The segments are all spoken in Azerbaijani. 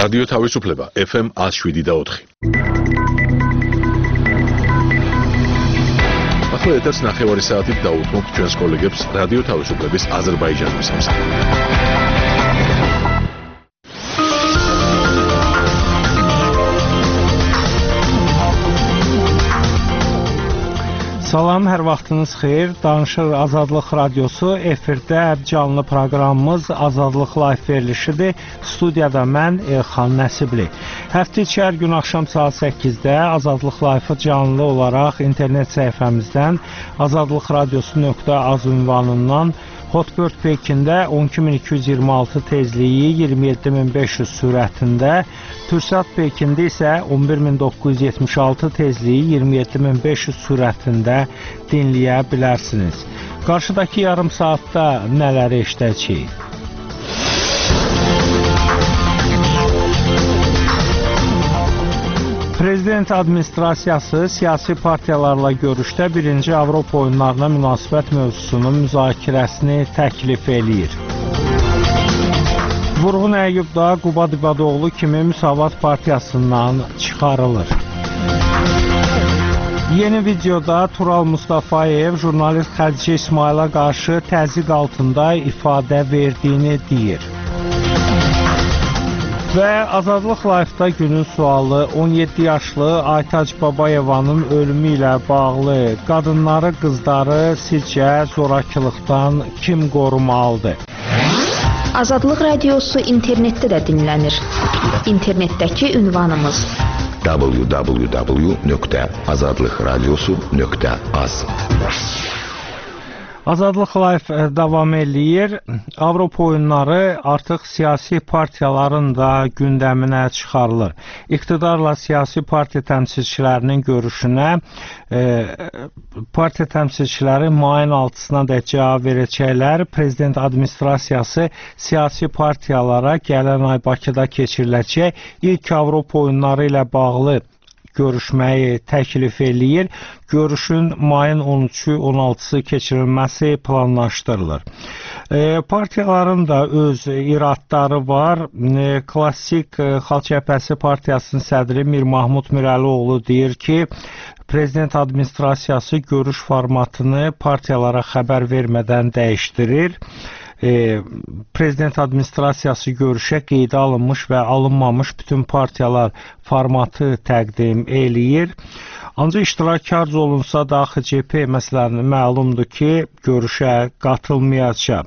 რადიო თავისუფლება FM 107.4. ახლა ეთერს ნახევარი საათით დაუთმობთ ჩვენს კოლეგებს რადიო თავისუფლების აზერბაიჯანის სამსახურში. Salam, hər vaxtınız xeyir. Danışır Azadlıq Radiosu. Efirdə canlı proqramımız Azadlıq Live verilişidir. Studiyada mən Elxan Nəsibli. Həftə içi hər gün axşam saat 8-də Azadlıq Live-ı canlı olaraq internet səhifəmizdən azadlıqradiosu.az ünvanından Hotbird Pekində 12226 tezliyi 27500 sürətində, Türksat Pekində isə 11976 tezliyi 27500 sürətində dinləyə bilərsiniz. Qarşıdakı yarım saatda nələri eşidəcəyik? Prezident administrasiyası siyasi partiyalarla görüşdə 1-ci Avropa oyunlarına münasibət mövzusunun müzakirəsini təklif eləyir. Vurğun Əyyub da Qubad İbadoğlu kimi Müsavat partiyasından çıxarılır. Yeni videoda Tural Mustafayev jurnalist Xədicə İsmaila qarşı təzyiq altında ifadə verdiyini deyir. Və Azadlıq Live-da günün sualı 17 yaşlı Aytac Babayevanın ölümü ilə bağlı qadınları, qızları sizcə zorakılıqdan kim qorumalıdır? Azadlıq Radiosu internetdə də dinlənir. İnternetdəki ünvanımız www.azadlıqradiosu.az. Azadlıq Live davam eləyir. Avropa oyunları artıq siyasi partiyaların da gündəminə çıxarılır. İqtidarla siyasi partiya təmsilçilərinin görüşünə partiya təmsilçiləri mayın 6-sına da cavab verəcəklər. Prezident administrasiyası siyasi partiyalara gələn ay Bakıda keçiriləcək ilk Avropa oyunları ilə bağlı görüşməyi təklif eləyir. Görüşün mayın 13-16-sı keçirilməsi planlaşdırılır. Partiyaların da öz iradları var. Klassik Xalq Cəbhəsi Partiyasının sədri Mir Mahmud Mirəlioğlu deyir ki, Prezident administrasiyası görüş formatını partiyalara xəbər vermədən dəyişdirir. Prezident administrasiyası görüşə qeydə alınmış və alınmamış bütün partiyalar formatı təqdim eləyir. Ancaq iştirak olunsa da XCP məsələn məlumdur ki, görüşə qatılmayacaq.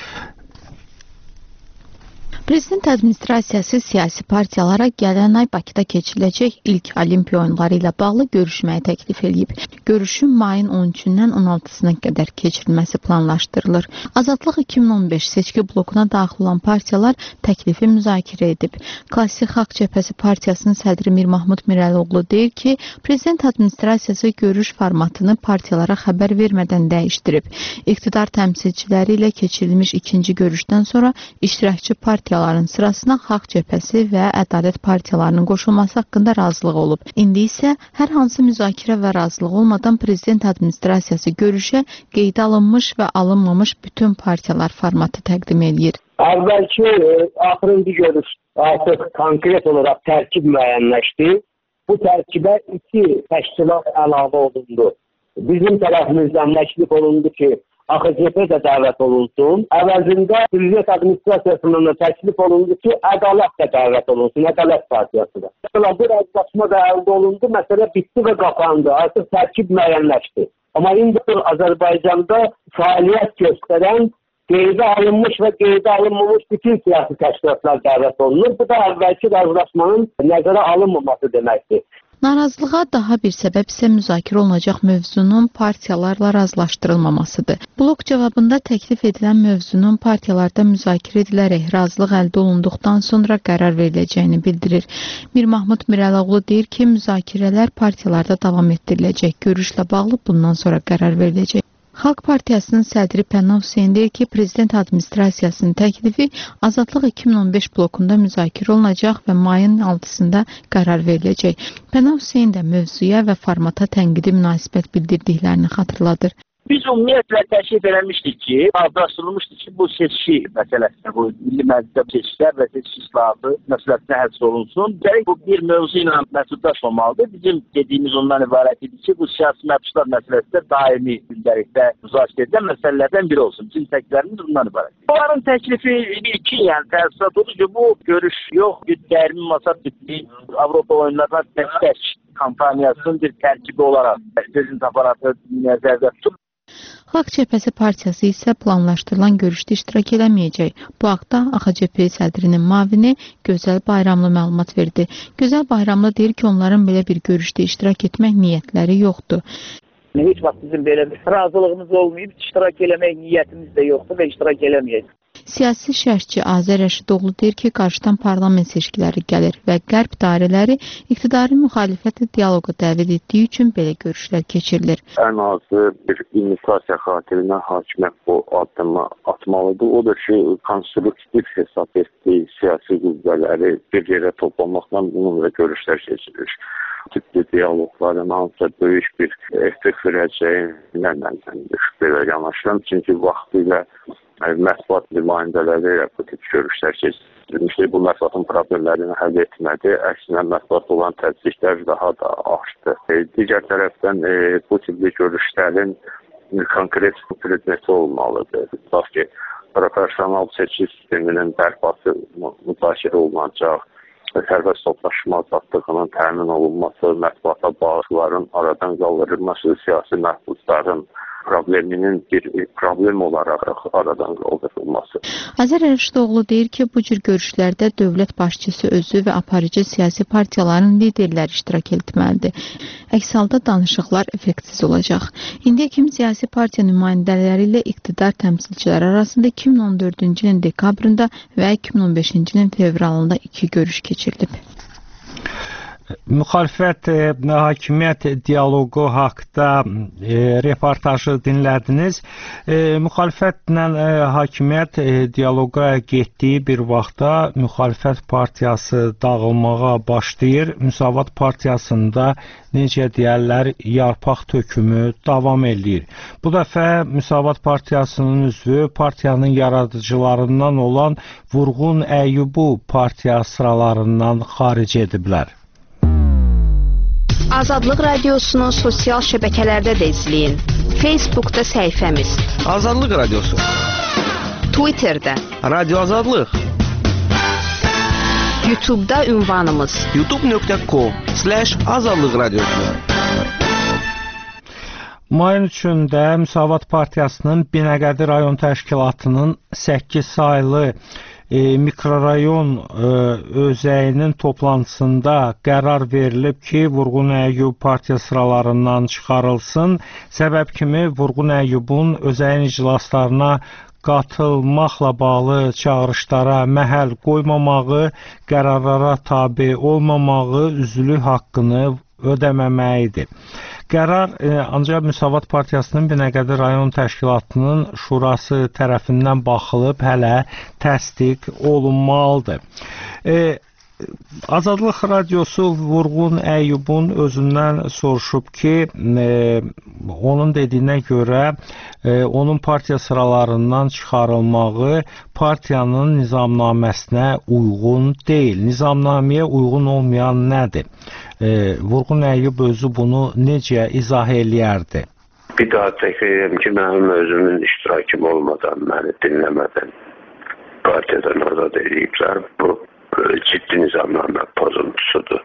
Prezident administrasiyası siyasi partiyalara gələn ay Bakıda keçiriləcək ilk Olimpiya oyunları ilə bağlı görüşməyə təklif edib. Görüşün mayın 13-dən 16-sına qədər keçirilməsi planlaşdırılır. Azadlıq 2015 seçki blokuna daxil olan partiyalar təklifi müzakirə edib. Klassik Xalq Cəbhəsi Partiyasının sədri Mir Mahmud Mirəlioğlu deyir ki, Prezident administrasiyası görüş formatını partiyalara xəbər vermədən dəyişdirib. İqtidar təmsilçiləri ilə keçirilmiş ikinci görüşdən sonra iştirakçı partiyaların sırasına Xalq Cəbhəsi və Ədalət partiyalarının qoşulması haqqında razılıq olub. İndi isə hər hansı müzakirə və razılıq olmadan Prezident administrasiyası görüşə qeydə alınmış və alınmamış bütün partiyalar formatı təqdim edir. Əvvəlki axırıncı görüş artıq konkret olaraq tərkib müəyyənləşdi. Bu tərkibə 2 təşkilat əlavə olundu. Bizim tərəfimizdən təklif olundu ki, AXCP də dəvət olunsun. Əvəzində Prezident administrasiyasından da təklif olundu ki, Ədalət də dəvət olunsun, Ədalət partiyası da. Bu razılaşma da əldə olundu, məsələ bitdi və qapandı. Artıq tərkib müəyyənləşdi. Amma indi Azərbaycanda fəaliyyət göstərən qeydə alınmış və qeydə alınmamış bütün siyasi təşkilatlar dəvət olunur. Bu da əvvəlki razılaşmanın nəzərə alınmaması deməkdir. Narazılığa daha bir səbəb isə müzakirə olunacaq mövzunun partiyalarla razılaşdırılmamasıdır. Blok cavabında təklif edilən mövzunun partiyalarda müzakirə edilərək razılıq əldə olunduqdan sonra qərar veriləcəyini bildirir. Mir Mahmud Mirəlioğlu deyir ki, müzakirələr partiyalarda davam etdiriləcək. Görüşlə bağlı bundan sonra qərar veriləcək. Xalq Partiyasının sədri Pənav Hüseyn deyir ki, Prezident administrasiyasının təklifi Azadlıq 2015 blokunda müzakirə olunacaq və mayın 6-sında qərar veriləcək. Pənav Hüseyn də mövzuya və formata tənqidi münasibət bildirdiklərini xatırladır. Biz ümumiyyətlə təklif eləmişdik ki, razılaşdırılmışdı ki, bu seçki məsələsi, bu Milli Məclisdə seçkilər və seçki islahatı məsələsinə həll olunsun. Gərək bu bir mövzu ilə məhdudlaşmamalıdır. Bizim dediyimiz ondan ibarət idi ki, bu siyasi məhbuslar məsələsi də daimi gündəlikdə müzakirə edilən məsələlərdən biri olsun. Bizim təkliflərimiz bundan ibarət. Onların təklifi ilkin, yəni təəssürat odur ki, bu görüş yox, bir dərmi masa tipli Avropa oyunlarına dəstək kampaniyasının bir tərkibi olaraq prezident aparatı nəzərdə tutub. Xalq Cəbhəsi partiyası isə planlaşdırılan görüşdə iştirak eləməyəcək. Bu haqda AXCP sədrinin müavini Gözəl Bayramlı məlumat verdi. Gözəl Bayramlı deyir ki, onların belə bir görüşdə iştirak etmək niyyətləri yoxdur. Heç vaxt bizim belə bir razılığımız olmayıb, iştirak eləmək niyyətimiz də yoxdur və iştirak eləməyəcək. Siyasi şərhçi Azər Rəşidoğlu deyir ki, qarşıdan parlament seçkiləri gəlir və qərb dairələri iqtidarı müxalifətlə dialoqa dəvət etdiyi üçün belə görüşlər keçirilir. Ən azı bir imigrasiya xatirinə hakimiyyət bu addımı atmalıdır. Odur ki, konstruktiv hesab etdiyi siyasi qüvvələri bir yerə toplamaqla bununla görüşlər keçirilir. Tipli diyalogların hansısa böyük bir effekt verəcəyindən mən belə yanaşıram. Çünki vaxtilə mətbuat nümayəndələri ilə bu tip görüşlər keçirilmişdir. Bu mətbuatın problemlərini həll etmədi. Əksinə mətbuat olan təzyiqlər daha da artdı. Digər tərəfdən bu tipli görüşlərin konkret predmeti olmalıdır. Tutaq ki, proporsional seçki sisteminin bərpası müzakirə olunacaq. Sərbəst toplaşma azadlığının təmin olunması, mətbuata bağışların aradan qaldırılması, siyasi məhbusların probleminin bir problem olaraq aradan qaldırılması. Azər Rəşidoğlu deyir ki, bu cür görüşlərdə dövlət başçısı özü və aparıcı siyasi partiyaların liderləri iştirak etməlidir. Əks halda danışıqlar effektsiz olacaq. İndiyə kimi siyasi partiya nümayəndələri ilə iqtidar təmsilçiləri arasında 2014-cü ilin dekabrında və 2015-ci ilin fevralında 2 görüş keçirilib. Müxalifət hakimiyyət dialoqu haqda reportajı dinlədiniz. Müxalifətlə hakimiyyət dialoqa getdiyi bir vaxtda müxalifət partiyası dağılmağa başlayır. Müsavat partiyasında necə deyərlər, yarpaq tökümü davam eləyir. Bu dəfə Müsavat partiyasının üzvü partiyanın yaradıcılarından olan Vurğun Əyyubu partiya sıralarından xaric ediblər. Azadlıq Radiosunu sosial şəbəkələrdə də izləyin. Facebookda səhifəmiz. Azadlıq Radiosu. Twitterdə. Radio Azadlıq. YouTube'da ünvanımız. youtube.com/Azadlıq Radiosu. Mayın 3-də Müsavat Partiyasının Binəqədi rayon təşkilatının 8 saylı mikrorayon özəyinin toplantısında qərar verilib ki, Vurğun Əyyub partiya sıralarından çıxarılsın. Səbəb kimi Vurğun Əyyubun özəyin iclaslarına qatılmaqla bağlı çağırışlara məhəl qoymamağı, qərarlara tabe olmamağı, üzvlük haqqını ödəməməyidir. Qərar ancaq Müsavat Partiyasının Binəqədi rayon təşkilatının şurası tərəfindən baxılıb hələ təsdiq olunmalıdır. Azadlıq Radiosu Vurğun Əyyubun özündən soruşub ki, onun dediyinə görə onun partiya sıralarından çıxarılmağı partiyanın nizamnaməsinə uyğun deyil. Nizamnaməyə uyğun olmayan nədir? Vurğun Əyyub özü bunu necə izah eləyərdi? Bir daha təkrar ki, mənim özümün iştirakım olmadan, məni dinləmədən partiyadan azad ediblər. Bu ciddi nizamnamə pozuntusudur.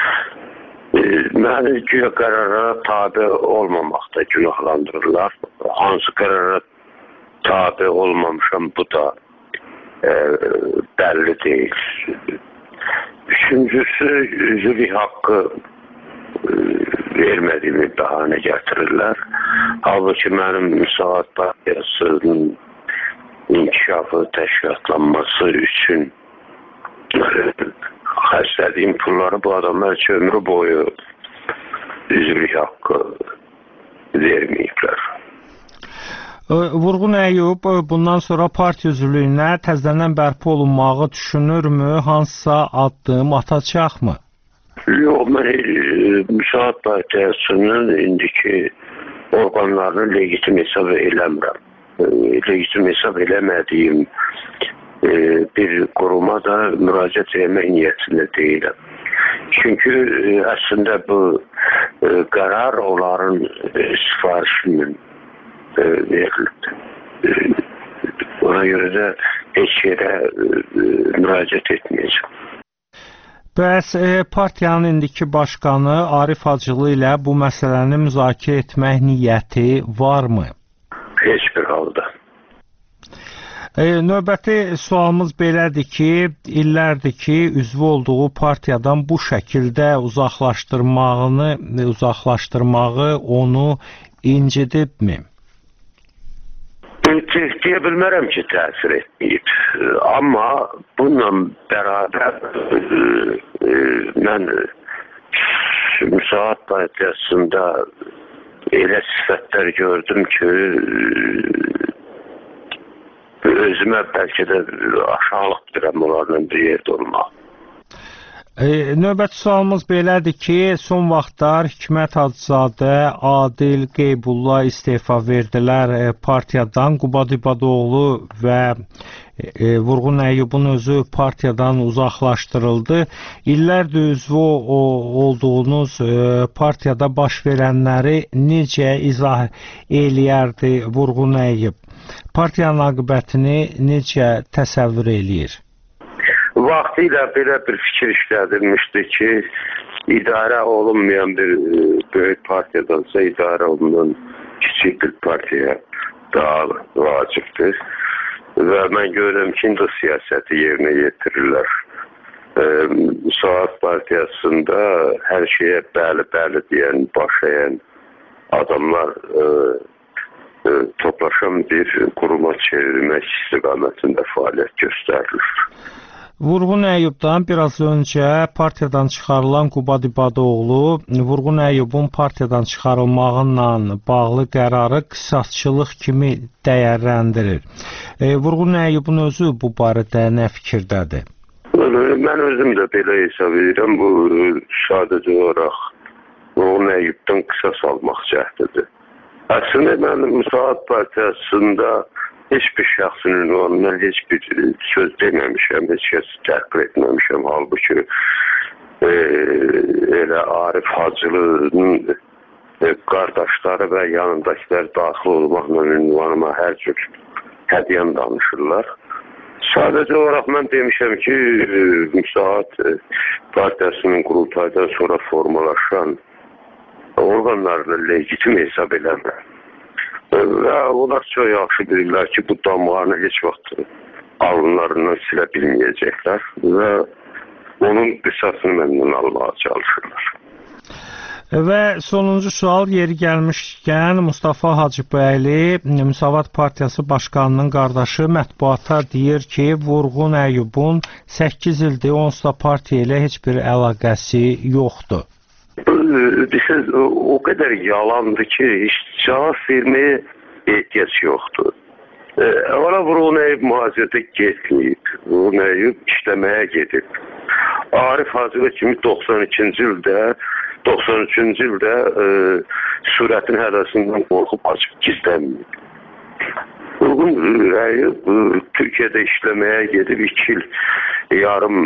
Məni güya qərara tabi olmamaqda günahlandırırlar. Hansı qərara tabi olmamışam, bu da bəlli deyil. Üçüncüsü, üzvlük haqqı vermədiyimi bəhanə gətirirlər. Halbuki mənim Müsavat Partiyasının inkişafı, təşkilatlanması üçün xərclədiyim pulları bu adamlar ki, ömrü boyu üzvlük haqqı verməyiblər. Vurğun Əyyub bundan sonra partiya üzvlüyünə təzədən bərpa olunmağı düşünürmü? Hansısa addım atacaqmı? Yox, mən Müsavat Partiyasının indiki orqanlarını legitim hesab eləmirəm. Legitim hesab eləmədiyim bir quruma da müraciət etmək niyyətində deyiləm. Çünki əslində bu qərar onların sifarişinin verildi. Ona görə də heç yerə müraciət etməyəcəm. Bəs partiyanın indiki başqanı Arif Hacılı ilə bu məsələni müzakirə etmək niyyəti varmı? Heç bir halda. Növbəti sualımız belədir ki, illərdir ki, üzvü olduğu partiyadan bu şəkildə uzaqlaşdırmağı onu incidibmi? Deyə bilmərəm ki, təsir etməyib. Amma bununla bərabər mən Müsavat Partiyasında elə sifətlər gördüm ki, özümə bəlkə də aşağılıq bilirəm onlarla bir yerdə olmaq. Növbəti sualımız belədir ki, son vaxtlar Hikmət Hacızadə, Adil Qeybulla istefa verdilər partiyadan. Qubad İbadoğlu və Vurğun Əyyubun özü partiyadan uzaqlaşdırıldı. İllərdir üzvü olduğunuz partiyada baş verənləri necə izah eləyərdi Vurğun Əyyub? Partiyanın aqibətini necə təsəvvür eləyir? Vaxtilə belə bir fikir işlədilmişdi ki, idarə olunmayan bir böyük partiyadansa idarə olunan kiçik bir partiya daha vacibdir. Və mən görürəm ki, indi siyasəti yerinə yetirirlər. Müsavat Partiyasında hər şeyə bəli deyən, baş əyən adamlar toplaşan bir quruma çevrilmək istiqamətində fəaliyyət göstərilir. Vurğun Əyyubdan biraz öncə partiyadan çıxarılan Qubad İbadoğlu, Vurğun Əyyubun partiyadan çıxarılmağıyla bağlı qərarı qisasçılıq kimi dəyərləndirir. Vurğun Əyyubun özü bu barədə nə fikirdədir? Mən özüm də belə hesab edirəm. Bu sadəcə olaraq Vurğun Əyyubdan qisas almaq cəhdidir. Əslində mən Müsavat Partiyasında heç bir şəxsin ünvanına heç bir söz deməmişəm, heç kəs təhqir etməmişəm. Halbuki elə Arif Hacılının qardaşları və yanındakilər daxil olmaqla ünvanıma hər cür hədiyən danışırlar. Sadəcə olaraq mən demişəm ki, Müsavat Partiyasının qurultaydan sonra formalaşan orqanlarını legitim hesab eləmir. Və onlar çox yaxşı bilirlər ki, bu damğanı heç vaxt alınlarından silə bilməyəcəklər və onun qisasını məndən almağa çalışırlar. Və sonuncu sual yeri gəlmişkən Mustafa Hacıbəyli, Müsavat Partiyası başqanının qardaşı mətbuata deyir ki, Vurğun Əyyubun 8 ildir onsuz da partiya ilə heç bir əlaqəsi yoxdur. O qədər yalandır ki, heç cavab verməyə ehtiyac yoxdur. Ona Vurğun Əyyub mühazirədə getməyib. Vurğun Əyyub işləməyə gedib. Arif Hacılı kimi 93-cü ildə sürətin hədəsindən qorxub açıb gizlənməyib. Vurğun Əyyub Türkiyədə işləməyə gedib 2 il yarım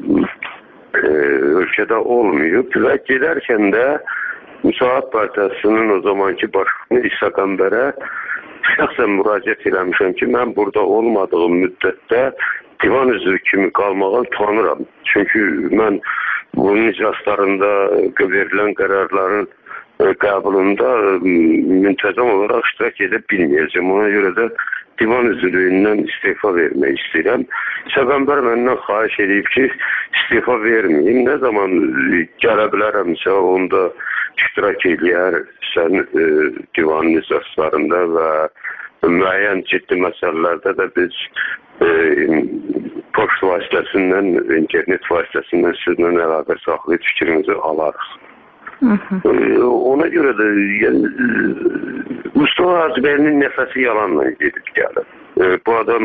ölkədə olmayıb və gedərkən də Müsavat Partiyasının o zamanki başqanı İsa Qəmbərə şəxsən müraciət eləmişəm ki, mən burada olmadığım müddətdə divan üzvü kimi qalmağa utanıram. Çünki mən bunun iclaslarında verilən qərarların qəbulunda müntəzəm olaraq iştirak edə bilməyəcəm. Ona görə də divan üzvlüyündən istefa vermək istəyirəm. İsa Qəmbər məndən xahiş edib ki, istefa verməyim. Nə zaman gələ bilərəmsə, onda iştirak eləyərsən divanın iclaslarında və müəyyən ciddi məsələlərdə də biz poçt vasitəsindən, internet vasitəsindən sizlə əlaqə saxlayıb fikrinizi alarıq. Ona görə də Mustafa Hacıbəylinin nəfəsi yalanla gedib gəlir. Bu adam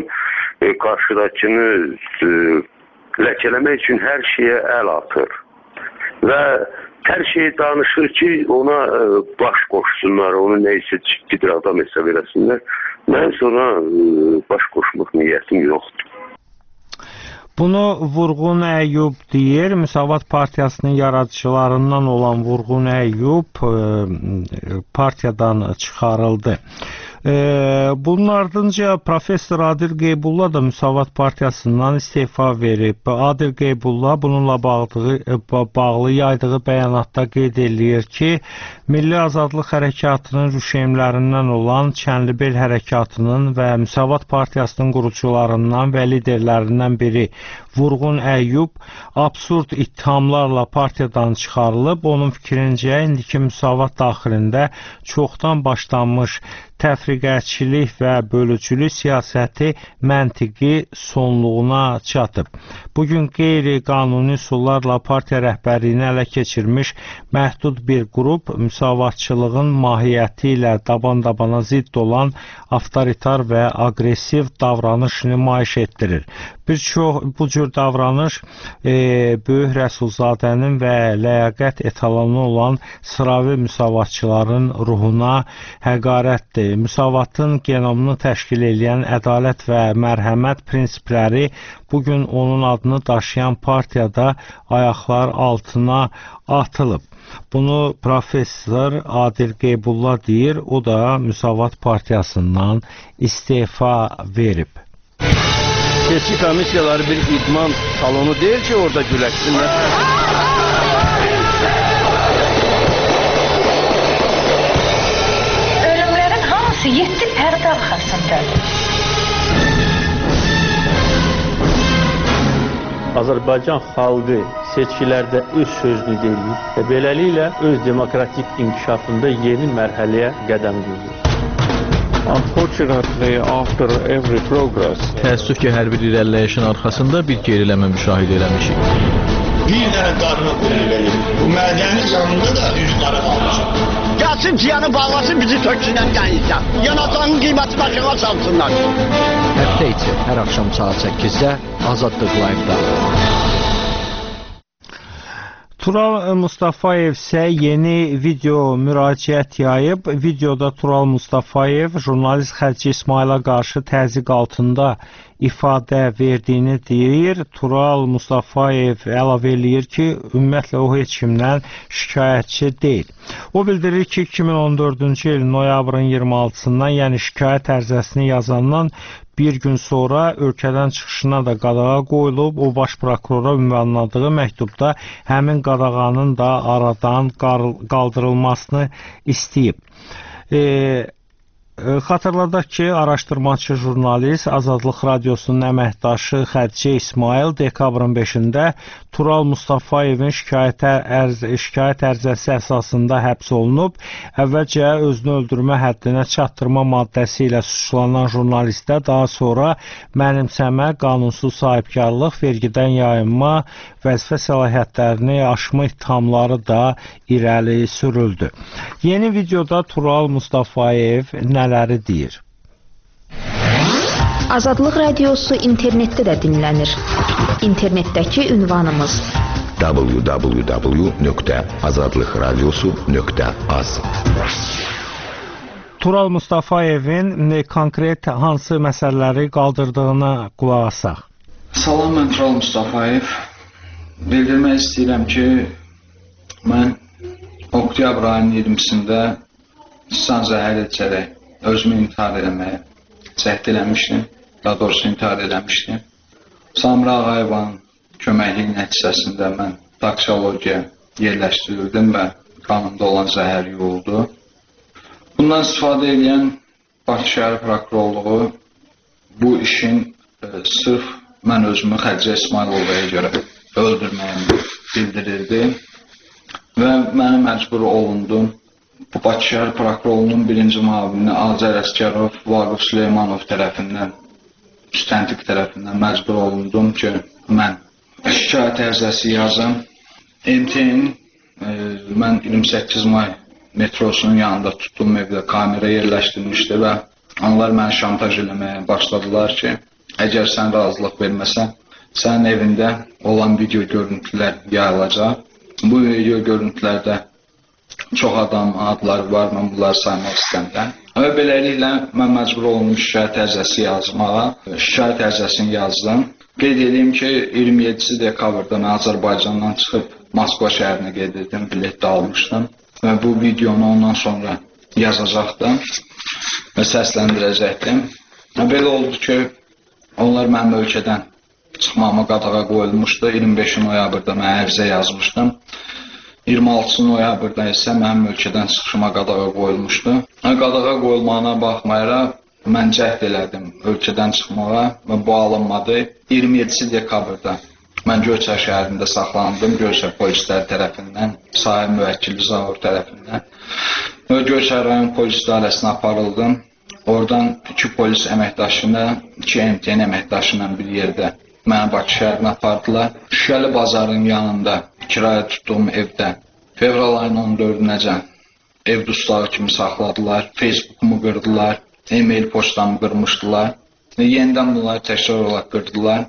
qarşıdakını ləkələmək üçün hər şeyə əl atır və Hər şey danışır ki, ona baş qoşsunlar, onu neysə ciddidir adam hesab eləsinlər. Mən sonra baş qoşmaq niyyətim yoxdur. Bunu Vurğun Əyyub deyir. Müsavat Partiyasının yaradıcılarından olan Vurğun Əyyub partiyadan çıxarıldı. Bunun ardınca Profesör Adil Qeybulla da Müsavat Partiyasından istefa verib. Adil Qeybulla bununla bağlı yaydığı bəyanatda qeyd edir ki, Milli Azadlıq Hərəkatının rüşeymlərindən olan Çənlibel Hərəkatının və Müsavat Partiyasının qurucularından və liderlərindən biri Vurğun Əyyub absurd ittihamlarla partiyadan çıxarılıb. Onun fikrincə, indiki Müsavat daxilində çoxdan başlanmış təfriqəçilik və bölücülük siyasəti məntiqi sonluğuna çatıb. Bugün qeyri-qanuni üsullarla partiya rəhbərliyini ələ keçirmiş məhdud bir qrup müsavatçılığın mahiyyəti ilə daban-dabana zidd olan avtoritar və aqressiv davranış nümayiş etdirir. Bu cür davranış Böyük Rəsulzadənin və ləyaqət etalonu olan sıravi müsavatçıların ruhuna həqarətdir. Müsavatın genomunu təşkil edən ədalət və mərhəmət prinsipləri bugün onun adını daşıyan partiyada ayaqlar altına atılıb. Bunu Profesör Adil Qeybulla deyir, o da Müsavat Partiyasından istefa verib. Seçki komissiyaları bir idman salonu deyil ki, orada güləşsinlər. Ölümlərin hamısı 7 pərdə arxasındadır. Azərbaycan xalqı seçkilərdə öz sözünü deyir və beləliklə öz demokratik inkişafında yeni mərhələyə qədəm qoyur. Unfortunately, after every progress, təəssüf ki, hər bir irəliləyişin arxasında bir geriləmə müşahidə eləmişik. Bir dənə qarnı verir. Bu mədənin yanında da üzləri qalmışıq. Gəlsin ciyanı bağlasın, bizi töksünən gəlirsən. Yanacağın qiymətini aşağı salsınlar. Həftə içi hər axşam saat 8-də Azadlıq Live-da. Tural Mustafayev isə yeni video müraciət yayıb. Videoda Tural Mustafayev jurnalist Xəlci İsmaila qarşı təzyiq altında ifadə verdiyini deyir. Tural Mustafayev əlavə eləyir ki, ümumiyyətlə o heç kimdən şikayətçi deyil. O bildirir ki, 2014-cü il noyabrın 26-sından, yəni şikayət ərizəsini yazandan bir gün sonra ölkədən çıxışına da qadağa qoyulub. O, baş prokurora ünvanladığı məktubda həmin qadağanın da aradan qaldırılmasını istəyib. Xatırladaq ki, araşdırmaçı jurnalist Azadlıq Radiosunun əməkdaşı Xədicə İsmail dekabrın 5-də Tural Mustafayevin şikayət ərizəsi əsasında həbs olunub. Əvvəlcə özünü öldürmə həddinə çatdırma maddəsi ilə suçlanan jurnalistə daha sonra mənimsəmə, qanunsuz sahibkarlıq, vergidən yayınma, vəzifə səlahiyyətlərini aşma ittihamları da irəli sürüldü. Yeni videoda Tural Mustafayev nələri deyir? Azadlıq Radiosu internetdə də dinlənir. İnternetdəki ünvanımız www.azadlıqradiosu.az. Tural Mustafayevin konkret hansı məsələləri qaldırdığına qulaq asaq. Salam, mən Tural Mustafayev. Bildirmək istəyirəm ki, mən oktyabr ayının 20-sində insan zəhər edərək özümü intihar eləməyə cəhd eləmişdim. Daha doğrusu intihar eləmişdim. Samir Ağayevanın köməkliyi nəticəsində mən toksologiya yerləşdirildim və qanımda olan zəhər yuyuldu. Bundan istifadə edən Bakı şəhər prokurorluğu bu işin sırf mən özümü Xədicə İsmailovaya görə öldürməyimi bildirirdi və mənə məcbur olundum. Bu Bakı şəhər prokurorluğunun birinci müavini Azər Əsgərov, Vaqif Süleymanov tərəfindən, müstəntiq tərəfindən məcbur olundum ki, mən şikayət ərizəsi yazım. MTN mən 28 may metrosunun yanında tutduğum evdə kamera yerləşdirmişdi və onlar məni şantaj eləməyə başladılar ki, əgər sən razılıq verməsən, sənin evində olan video görüntülər yayılacaq Bu video görüntülərdə çox adam adları var, mən bunları saymaq istəmirəm. Və beləliklə mən məcbur olmuşam şikayət ərizəsi yazmağa. Şikayət ərizəsini yazdım. Qeyd edeyim ki, 27 dekabrda mən Azərbaycandan çıxıb Moskva şəhərinə gedirdim, bilet də almışdım. Və bu videonu ondan sonra yazacaqdım və səsləndirəcəkdim. Belə oldu ki, onlar mənim ölkədən çıxmama qadağa qoyulmuşdu. 25 noyabrda mən ərizə yazmışdım. 26 noyabrda isə mənim ölkədən çıxışıma qadağa qoyulmuşdu. Qadağa qoyulmağına baxmayaraq mən cəhd elədim ölkədən çıxmağa və bu alınmadı. 27 dekabrda mən Göyçay şəhərində saxlandım, Göyçay polisləri tərəfindən, sahib müvəkkili Zavur tərəfindən. Və Göyçay rayon polis idarəsinə aparıldım. Oradan 2 polis əməkdaşını, 2 MTN əməkdaşıyla bir yerdə məni Bakı şəhərinə apardılar. Şüşəli bazarın yanında kirayə tutduğum evdə fevral ayının 14-nəcən ev dustağı kimi saxladılar. Facebookumu qırdılar, e-mail poçtamı qırmışdılar. Yenidən bunları təkrar olaraq qırdılar.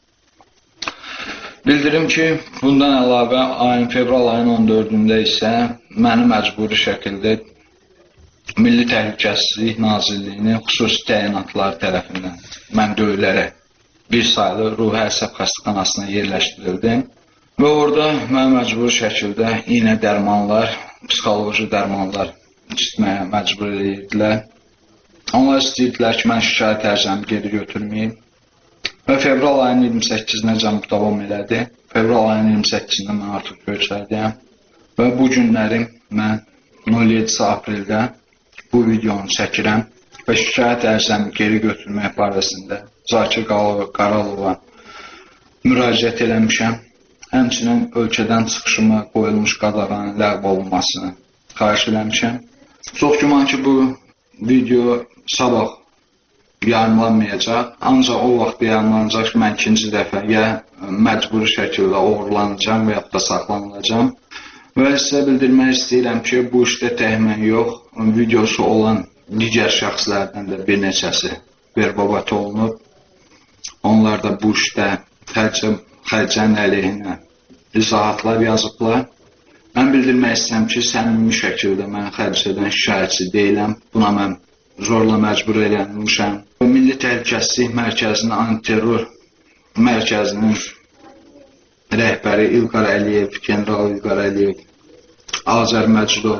Bildirim ki, bundan əlavə fevral ayının 14-də isə məni məcburi şəkildə Milli Təhlükəsizlik Nazirliyinin xüsusi təyinatları tərəfindən mən döyülərək bir saylı ruhi əsəb xəstəxanasına yerləşdirildim. Və orada mən məcburi şəkildə iynə dərmanlar, psixoloji dərmanlar içməyə məcbur edirdilər. Onlar istəyirdilər ki, mən şikayət ərizəmi geri götürməyim. Və fevral ayının 28-nəcən bu davam elədi. Fevral ayının 28-də mən artıq Göyçaydayam. Və bu günlərim mən 07 apreldə bu videonu çəkirəm və şikayət ərizəmi geri götürmək barəsində Zakir Qaralova müraciət eləmişəm. Həmçinin ölkədən çıxışıma qoyulmuş qadağanın ləğv olunmasını xahiş eləmişəm. Çox güman ki, bu video sabah yayımlanmayacaq. Ancaq o vaxt yayımlanacaq ki, mən ikinci dəfə ya məcburi şəkildə oğurlanacağım və ya da saxlanılacağım. Və sizə bildirmək istəyirəm ki, bu işdə tək mən yox, videosu olan digər şəxslərdən də bir neçəsi verbabat olunub. Onlar da bu işdə xərcənin əleyhinə izahatlar yazıblar. Mən bildirmək istəyirəm ki, səmimi şəkildə mən xərcədən şikayətçi deyiləm. Buna mən zorla məcbur edilmişəm. Milli Təhlükəsizlik Mərkəzinin antiterror mərkəzinin rəhbəri İlqar Əliyev, general İlqar Əliyev, Azər Məcidov,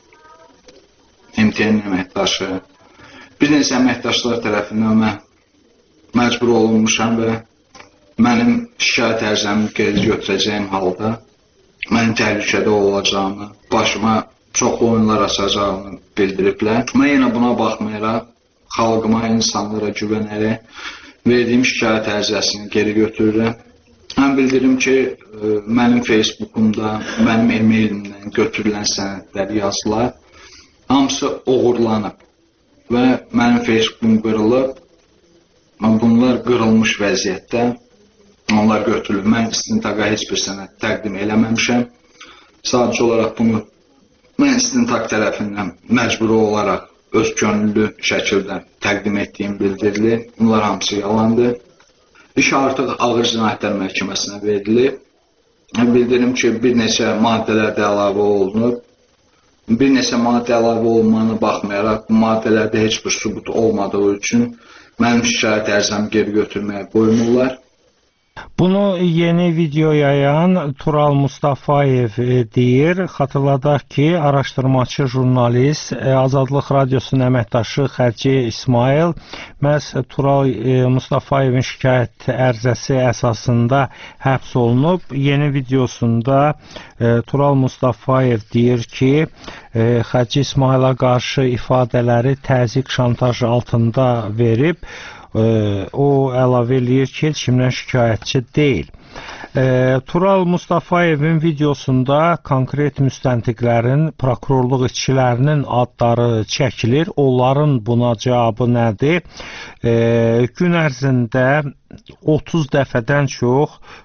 MTN əməkdaşı, bir neçə əməkdaşlar tərəfindən mən məcbur olunmuşam və mənim şikayət ərizəmi geri götürəcəyim halda mənim təhlükədə olacağımı, başıma çoxlu oyunlar açacağını bildiriblər. Mən yenə buna baxmayaraq, xalqıma, insanlara güvənərək verdiyim şikayət ərizəsini geri götürürəm. Mən bildirim ki, mənim Facebookumda, mənim e-mailimdən götürülən sənədlər yazılar, hamısı oğurlanıb və mənim Facebookum qırılıb, bunlar qırılmış vəziyyətdə, onlar götürülür. Mən istintaqa heç bir sənəd təqdim eləməmişəm. Sadəcə olaraq bunu mən istintaq tərəfindən məcburi olaraq öz könüllü şəkildə təqdim etdiyim bildirilir. Bunlar hamısı yalandır. İş artıq Ağır Cinayətlər Məhkəməsinə verilib. Bildirim ki, bir neçə maddələr də əlavə olunub. Bir neçə maddə əlavə olunmağına baxmayaraq, bu maddələrdə heç bir sübut olmadığı üçün mənim şikayət ərizəmi geri götürməyə qoymurlar. Bunu yeni video yayan Tural Mustafayev deyir. Xatırladaq ki, araşdırmaçı jurnalist, Azadlıq Radiosunun əməkdaşı Xərci İsmail məhz Tural Mustafayevin şikayət ərizəsi əsasında həbs olunub. Yeni videosunda Tural Mustafayev deyir ki, Xərci İsmaila qarşı ifadələri təzyiq şantaj altında verib. O əlavə eləyir ki, heç kimdən şikayətçi deyil. Tural Mustafayevin videosunda konkret müstəntiqlərin, prokurorluq işçilərinin adları çəkilir. Onların buna cavabı nədir? Gün ərzində 30 dəfədən çox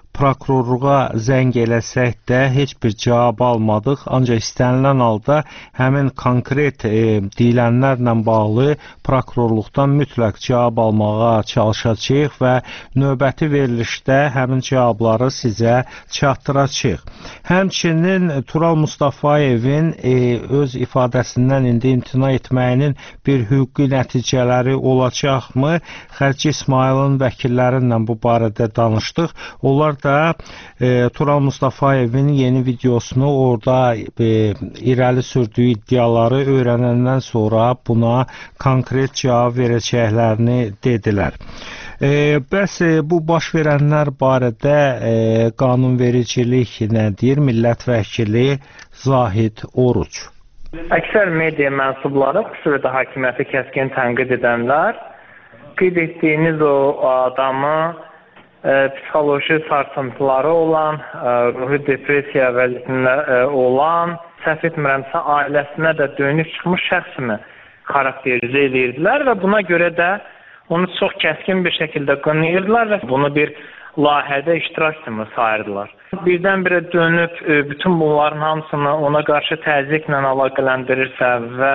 prokurorluğa zəng eləsək də heç bir cavab almadıq. Ancaq istənilən halda həmin konkret deyilənlərlə bağlı prokurorluqdan mütləq cavab almağa çalışacağıq və növbəti verilişdə həmin cavabları sizə çatdıracağıq. Həmçinin Tural Mustafayevin öz ifadəsindən indi imtina etməyinin bir hüquqi nəticələri olacaqmı? Xərci İsmailin vəkillərinlə bu barədə danışdıq. Onlar da Tural Mustafayevin yeni videosunu orada irəli sürdüyü iddiaları öyrənəndən sonra buna konkret cavab verəcəklərini dedilər. Bəs bu baş verənlər barədə qanunvericilik nə deyir? Millət vəkili Zahid Oruç. Əksər media mənsubları, xüsusilə də hakimiyyəti kəskin tənqid edənlər, qeyd etdiyiniz o adamı psixoloji sarsıntıları olan, ruhi depressiya vəziyyətində olan, səhv etmirəmsə ailəsinə də dönük çıxmış şəxs kimi xarakterizə edirdilər və buna görə də onu çox kəskin bir şəkildə qınayırdılar və bunu bir layihədə iştirak kimi sayırdılar. Birdən-birə dönüb bütün bunların hamısını ona qarşı təzyiqlə əlaqələndirirsə və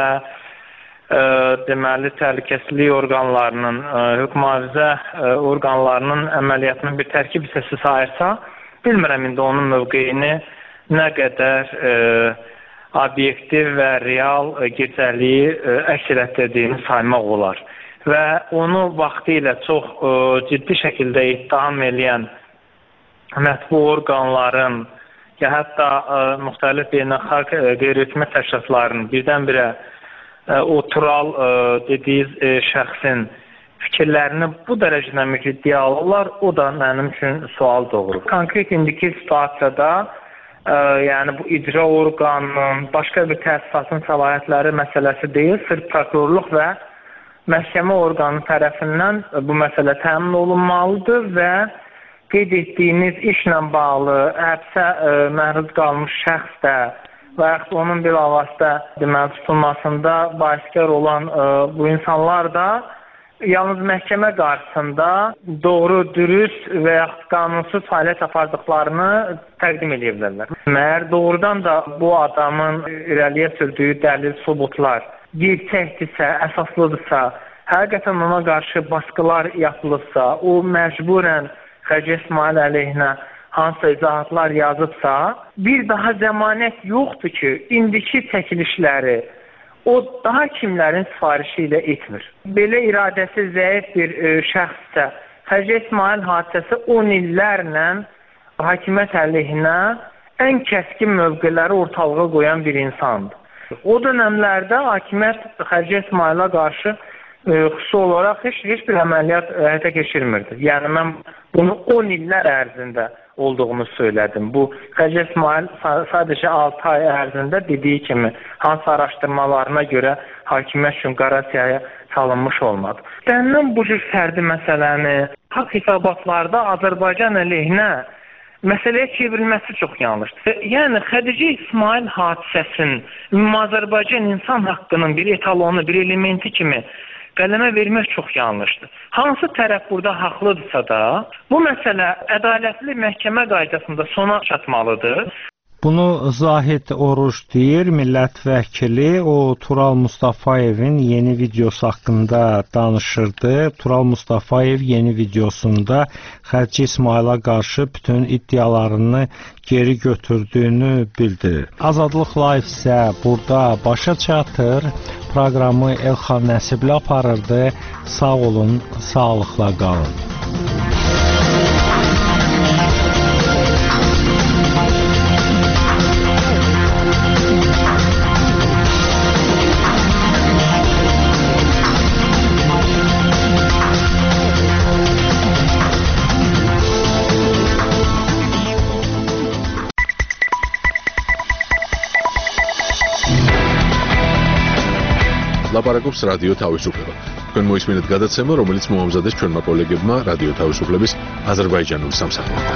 deməli təhlükəsizlik orqanlarının, hüquq mühafizə orqanlarının əməliyyatının bir tərkib hissəsi sayırsa, bilmirəm indi onun mövqeyini nə qədər obyektiv və real gecəliyi əks etdirdiyini saymaq olar. Və onu vaxtilə çox ciddi şəkildə ittiham edən mətbu orqanların ya hətta müxtəlif beynəlxalq qeyri-hökumət təşkilatlarının birdən-birə o Tural dediyi şəxsin fikirlərini bu dərəcədə ciddiyə alırlar, o da mənim üçün sual doğurur. Konkret indiki situasiyada yəni bu icra orqanının, başqa bir təsisatın səlahiyyətləri məsələsi deyil, sırf prokurorluq və məhkəmə orqanı tərəfindən bu məsələ təmin olunmalıdır və qeyd etdiyiniz işlə bağlı həbsə məruz qalmış şəxs də və yaxud onun bilavasitə deməli tutulmasında bahiskar olan bu insanlar da yalnız məhkəmə qarşısında doğru, dürüst və yaxud qanunsuz fəaliyyət apardıqlarını təqdim edə bilərlər. Məyər doğrudan da bu adamın irəliyə sürdüyü dəlil, sübutlar gerçəkdirsə, əsaslıdırsa, həqiqətən ona qarşı baskılar yapılırsa, o məcburən Xərci İsmail əleyhinə hansısa izahatlar yazıbsa, bir daha zəmanət yoxdur ki, indiki çəkilişləri o daha kimlərin sifarişi ilə etmir. Belə iradəsi zəif bir şəxssə, Xərci İsmail hadisəsi 10 illərlə hakimiyyət əleyhinə ən kəskin mövqeləri ortalığa qoyan bir insandır. O dönəmlərdə hakimiyyət Xərci İsmailə qarşı xüsusi olaraq heç bir əməliyyat həyata keçirmirdi. Yəni mən bunu 10 illər ərzində olduğunu söylədim. Bu Xərci İsmail sadəcə 6 ay ərzində dediyi kimi hansı araşdırmalarına görə hakimiyyət üçün qara siyahıya salınmış olmadı. Dəndən bu cür fərdi məsələni haqq hesabatlarda Azərbaycan əleyhinə məsələyə çevrilməsi çox yanlışdır. Yəni Xədicə İsmail hadisəsinin Azərbaycan insan haqqının bir etalonu, bir elementi kimi qələmə vermək çox yanlışdır. Hansı tərəf burada haqlıdırsa da, bu məsələ ədalətli məhkəmə qaydasında sona çatmalıdır. Bunu Zahid Oruç deyir, millət vəkili. O Tural Mustafayevin yeni videosu haqqında danışırdı. Tural Mustafayev yeni videosunda Xərci İsmailə qarşı bütün iddialarını geri götürdüyünü bildirir. Azadlıq Live isə burada başa çatır. Proqramı Elxan Nəsibli aparırdı. Sağ olun, sağlıqla qalın. ლაპარაკობს რადიო თავისუფლება. თქვენ მოისმინეთ გადაცემა, რომელიც მოამზადეს ჩვენმა კოლეგებმა რადიო თავისუფლების აზერბაიჯანული სამსახურიდან.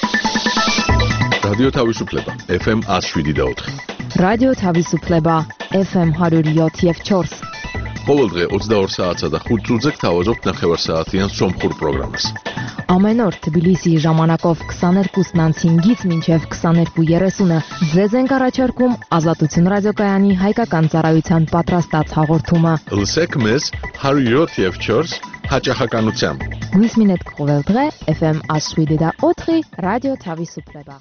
რადიო თავისუფლება FM 107.4. რადიო თავისუფლება FM 107 եւ 4. ყოველდღე 22 საათსა და 5 წუთზე გთავაზობთ ნახევარსაათიან სომხურ პროგრამას. Ամեն օր Թբիլիսիի ժամանակով 22:05-ից մինչև 22:30-ը ձեզ ենք առաջարկում Ազատություն ռադիոկայանի հայկական ծառայության պատրաստած հաղորդումը։ Լսեք մեզ 107.4 հաճախականությամբ։ Նույնիսկ մինետ կողել დღե FM Aswidi da Otri Radio Tavi Supreba։